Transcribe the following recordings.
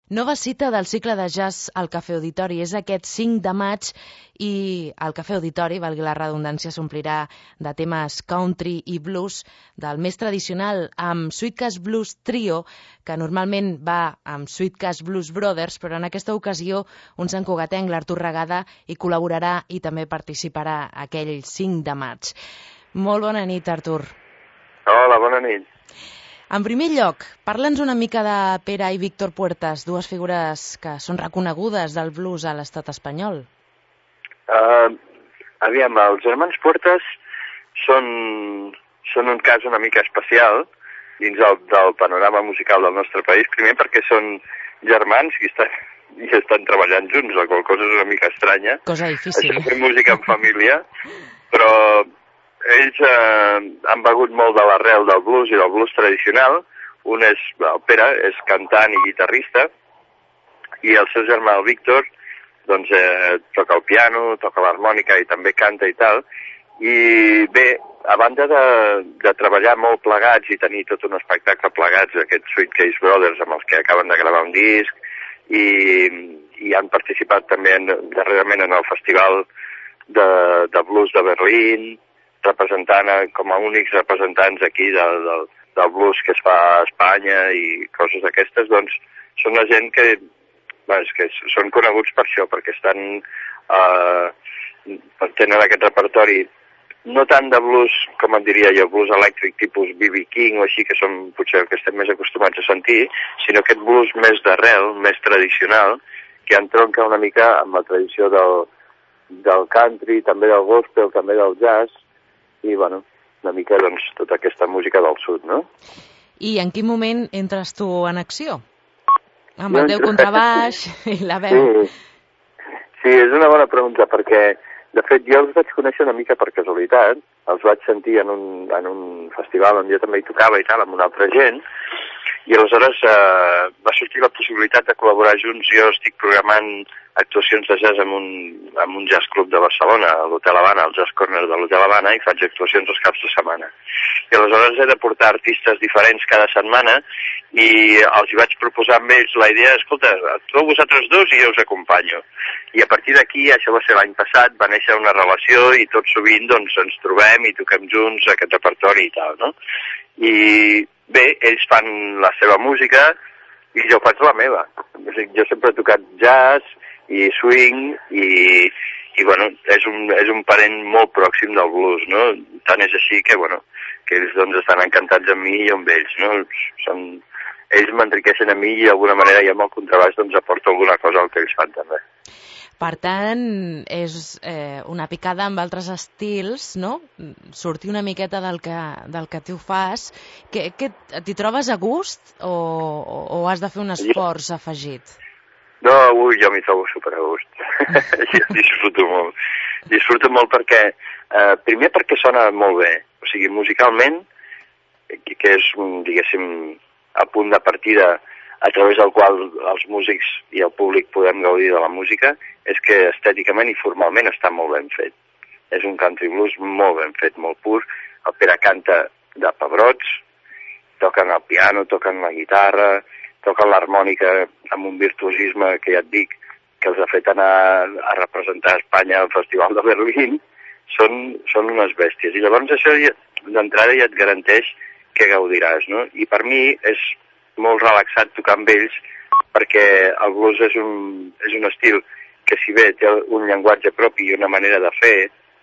Nova cita del cicle de jazz al Cafè Auditori. És aquest 5 de maig i el Cafè Auditori, valgui la redundància, s'omplirà de temes country i blues del més tradicional amb Sweetcash Blues Trio, que normalment va amb Sweetcash Blues Brothers, però en aquesta ocasió un santcugatenc, l'Artur Regada, hi col·laborarà i també participarà aquell 5 de maig. Molt bona nit, Artur. Hola, bona nit. En primer lloc, parla'ns una mica de Pere i Víctor Puertas, dues figures que són reconegudes del blues a l'estat espanyol. Aviam, els germans Puertas són un cas una mica especial dins del panorama musical del nostre país, primer perquè són germans i estan treballant junts, la qual cosa és una mica estranya. Cosa difícil. Això fer música en família, però ells han begut molt de l'arrel del blues i del blues tradicional. El Pere és cantant i guitarrista, i el seu germà, el Víctor, doncs toca el piano, toca l'harmònica i també canta i tal. I bé, a banda de treballar molt plegats i tenir tot un espectacle plegats, aquests Sweetcash Brothers amb els que acaben de gravar un disc, i han participat també darrerament en el Festival de Blues de Berlín, representant com a únics representants aquí del blues que es fa a Espanya i coses d'aquestes, doncs són la gent que són coneguts per això, perquè tenen aquest repertori no tant de blues, com en diria jo, blues elèctric tipus B.B. King o així, que són potser el que estem més acostumats a sentir, sinó aquest blues més d'arrel, més tradicional, que entronca una mica amb la tradició del country, també del gospel, també del jazz, i, bueno, una mica, doncs, tota aquesta música del sud, no? I en quin moment entres tu en acció? Amb el teu contrabaix i la veu. Sí, és una bona pregunta, perquè, de fet, jo els vaig conèixer una mica per casualitat, els vaig sentir en un festival on jo també hi tocava i tal, amb una altra gent, i aleshores va sortir la possibilitat de col·laborar junts. Jo estic programant actuacions de jazz en un jazz club de Barcelona, a l'Hotel Habana, al Jazz Corner de l'Hotel Habana, i faig actuacions els caps de setmana. I aleshores he de portar artistes diferents cada setmana, i els hi vaig proposar amb ells la idea, escolta, actueu vosaltres dos i jo us acompanyo. I a partir d'aquí, això va ser l'any passat, va néixer una relació i tot sovint doncs, ens trobem i toquem junts aquest repertori i tal, no? I bé, ells fan la seva música i jo faig la meva. Jo sempre he tocat jazz i swing i bueno, és un parent molt pròxim del blues, no? Tant és així que, bueno, que ells doncs estan encantats amb mi i amb ells, no? Ells m'enriqueixen a mi i d'alguna manera jo amb el contrabaix doncs aporto alguna cosa al que ells fan també. Per tant, és una picada amb altres estils, no? Sortir una miqueta del que tu fas. T'hi trobes a gust o has de fer un esforç afegit? No, jo m'hi trobo super a gust. Jo disfruto molt. Disfruto molt perquè, primer perquè sona molt bé. O sigui, musicalment, que és, diguéssim, el punt de partida a través del qual els músics i el públic podem gaudir de la música, és que estèticament i formalment està molt ben fet. És un country blues molt ben fet, molt pur. El Pere canta de pebrots, toquen el piano, toquen la guitarra, toquen l'harmònica amb un virtuosisme que ja et dic que els ha fet anar a representar Espanya al Festival de Berlín. Són unes bèsties. I llavors això d'entrada ja et garanteix que gaudiràs, no? I per mi és molt relaxat tocar amb ells, perquè el blues és un estil que, si bé té un llenguatge propi i una manera de fer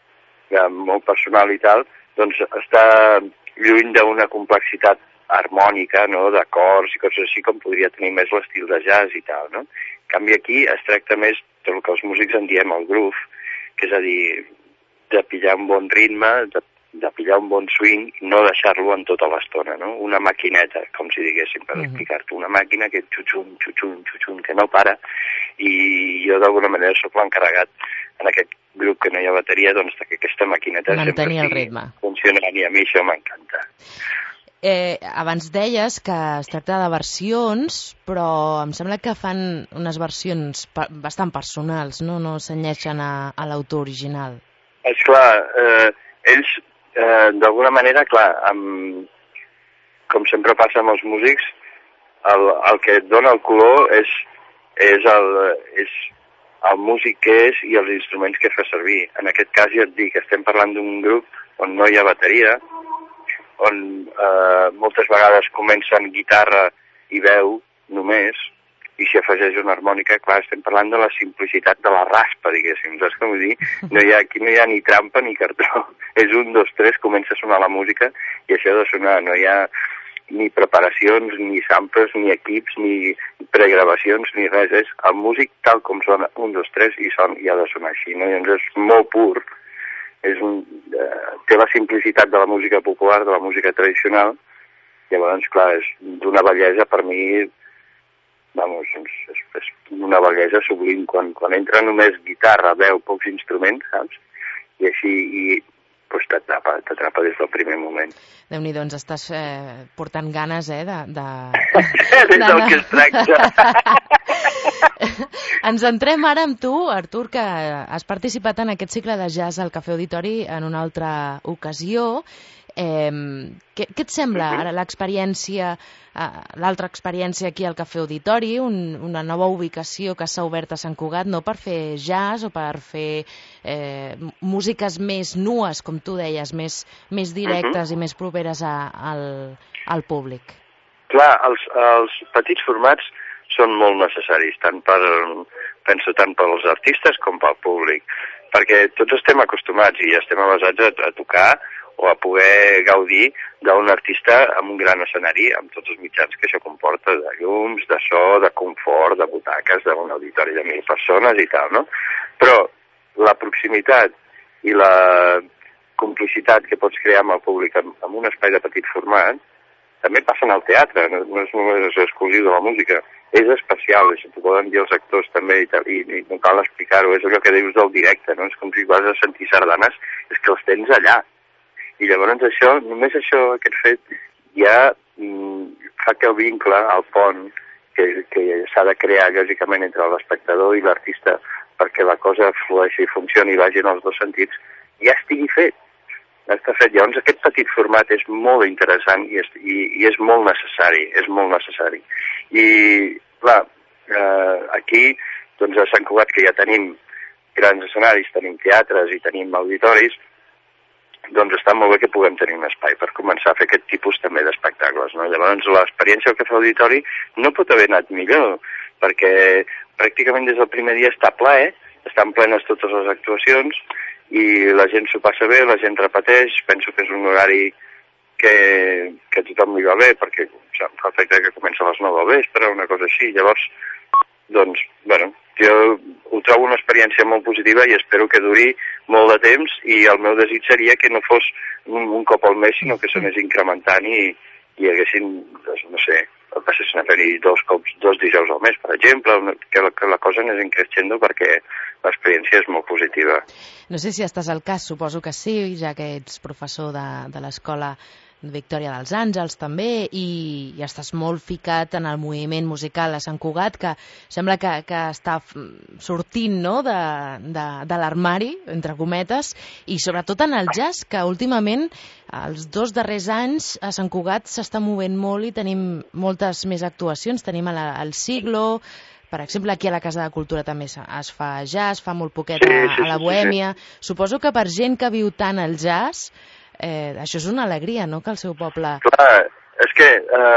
molt personal i tal, doncs està lluny d'una complexitat harmònica, no?, d'acords i coses així com podria tenir més l'estil de jazz i tal, no? En canvi aquí es tracta més del que els músics en diem el groove, que és a dir, de pillar un bon ritme, de pillar un bon swing i no deixar-lo en tota l'estona, no? Una maquineta, com si diguéssim, per explicar-te. Una màquina que xuxun, xuxun, xuxun, que no para, i jo d'alguna manera sóc l'encarregat en aquest grup que no hi ha bateria, doncs que aquesta maquineta mantenir el ritme funcionant, i a mi això m'encanta. Abans deies que es tracta de versions, però em sembla que fan unes versions bastant personals, no? No s'anyeixen a l'autor original. Esclar, ells d'alguna manera, clar, com sempre passa amb els músics, el que et dona el color és el músic que és i els instruments que fa servir. En aquest cas ja et dic, estem parlant d'un grup on no hi ha bateria, on moltes vegades comencen guitarra i veu només, i si afegeix una harmònica, clar, estem parlant de la simplicitat de la raspa, diguéssim. Saps què vull dir? Aquí no hi ha ni trampa ni cartró. És 1, 2, 3, comença a sonar la música i això ha de sonar. No hi ha ni preparacions, ni samples, ni equips, ni pregravacions, ni res. És el músic tal com sona 1, 2, 3 i ha de sonar així. No? Llavors és molt pur. Té la simplicitat de la música popular, de la música tradicional. Llavors, clar, és d'una bellesa per mi. Vamos, és una bellesa sublim quan entra només guitarra, veu, pocs instruments, saps? I així pues, t'atrapa des del primer moment. Déu-n'hi-do, ens estàs portant ganes, És del que es tracta. Ens entrem ara amb tu, Artur, que has participat en aquest cicle de jazz al Cafè Auditori en una altra ocasió. Què et sembla ara l'experiència, l'altra experiència aquí al Cafè Auditori, una nova ubicació que s'ha obert a Sant Cugat, no per fer jazz o per fer músiques més nues, com tu deies, més directes i més properes al públic? Clar, els petits formats són molt necessaris, penso tant pels artistes com pel públic, perquè tots estem acostumats i estem avasats a tocar o a poder gaudir d'un artista amb un gran escenari, amb tots els mitjans que això comporta, de llums, de so, de confort, de butaques, d'un auditori de 1.000 persones i tal, no? Però la proximitat i la complicitat que pots crear amb el públic en un espai de petit format també passa en el teatre, no és només exclusiu de la música. És especial, això t'ho poden dir els actors també i no cal explicar-ho, és allò que dius del directe, no? És com si vas a sentir sardanes, és que els tens allà. I llavors això, només això, aquest fet, ja fa que el vincle, el pont, que s'ha de crear lògicament entre l'espectador i l'artista perquè la cosa flueixi i funcioni i vagi en els dos sentits, ja estigui fet. Ja està fet. Llavors aquest petit format és molt interessant i és molt necessari, I, clar, aquí, doncs a Sant Cugat, que ja tenim grans escenaris, tenim teatres i tenim auditoris, doncs està molt bé que puguem tenir un espai per començar a fer aquest tipus també d'espectacles, no? Llavors l'experiència del Cafè Auditori no pot haver anat millor, perquè pràcticament des del primer dia està ple, estan plenes totes les actuacions i la gent s'ho passa bé, la gent repeteix, penso que és un horari que a tothom li va bé, perquè fa efecte que comença a les 9 del vespre, una cosa així, llavors, doncs, bueno, jo ho trobo una experiència molt positiva i espero que duri molt de temps i el meu desig seria que no fos un cop al mes, sinó que s'anés incrementant i haguessin, no sé, passessin a fer-hi 2 dijous al mes, per exemple, que la cosa anés increixendo perquè l'experiència és molt positiva. No sé si estàs al cas, suposo que sí, ja que ets professor de l'Escola Victòria dels Àngels també, i estàs molt ficat en el moviment musical a Sant Cugat, que sembla que està sortint, no?, de l'armari, entre cometes, i sobretot en el jazz, que últimament, els 2 darrers anys, a Sant Cugat s'està movent molt i tenim moltes més actuacions. Tenim el Siglo, per exemple, aquí a la Casa de Cultura també es fa jazz, fa molt poquet a la Bohèmia. Suposo que per gent que viu tant el jazz, això és una alegria, no?, que el seu poble... Clar, és que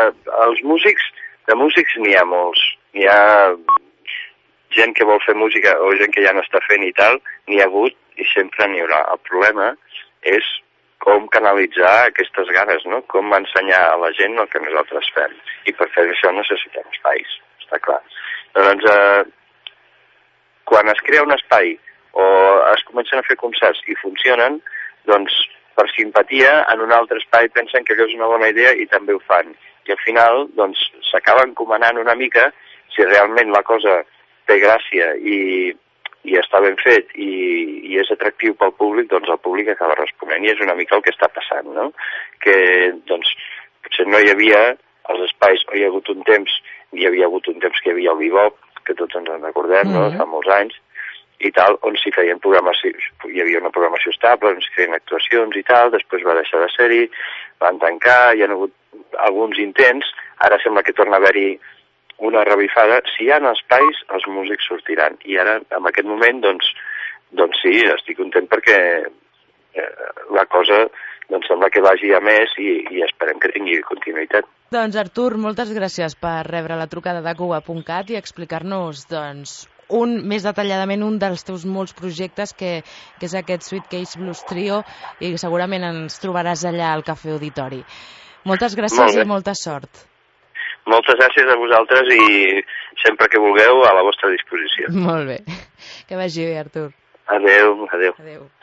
de músics n'hi ha molts. N'hi ha gent que vol fer música o gent que ja no està fent i tal, n'hi ha hagut i sempre n'hi haurà. El problema és com canalitzar aquestes ganes, no?, com ensenyar a la gent el que nosaltres fem. I per fer això necessitem espais, està clar. Doncs, quan es crea un espai o es comencen a fer concerts i funcionen, doncs per simpatia, en un altre espai pensen que és una bona idea i també ho fan. I al final, doncs, s'acaben encomanant una mica, si realment la cosa té gràcia i està ben fet i és atractiu pel públic, doncs el públic acaba responent. I és una mica el que està passant, no? Que, doncs, potser no hi havia els espais, o hi ha hagut un temps que hi havia el bebop, que tots ens en recordem, no?, fa molts anys, i tal, on s'hi feien programació, hi havia una programació estable, on s'hi feien actuacions i tal, després va deixar de ser-hi, van tancar, hi ha hagut alguns intents, ara sembla que torna a haver-hi una revifada. Si hi ha espais, els músics sortiran. I ara, en aquest moment, doncs sí, estic content perquè la cosa sembla que vagi a més i esperem que tingui continuïtat. Doncs Artur, moltes gràcies per rebre la trucada de Cuba.cat i explicar-nos més detalladament un dels teus molts projectes que és aquest Sweet Case Blues Trio, i segurament ens trobaràs allà al Cafè Auditori. Moltes gràcies i molta sort. Moltes gràcies a vosaltres i sempre que vulgueu a la vostra disposició. Molt bé. Que vagi bé, Artur. Adéu, adéu. Adéu.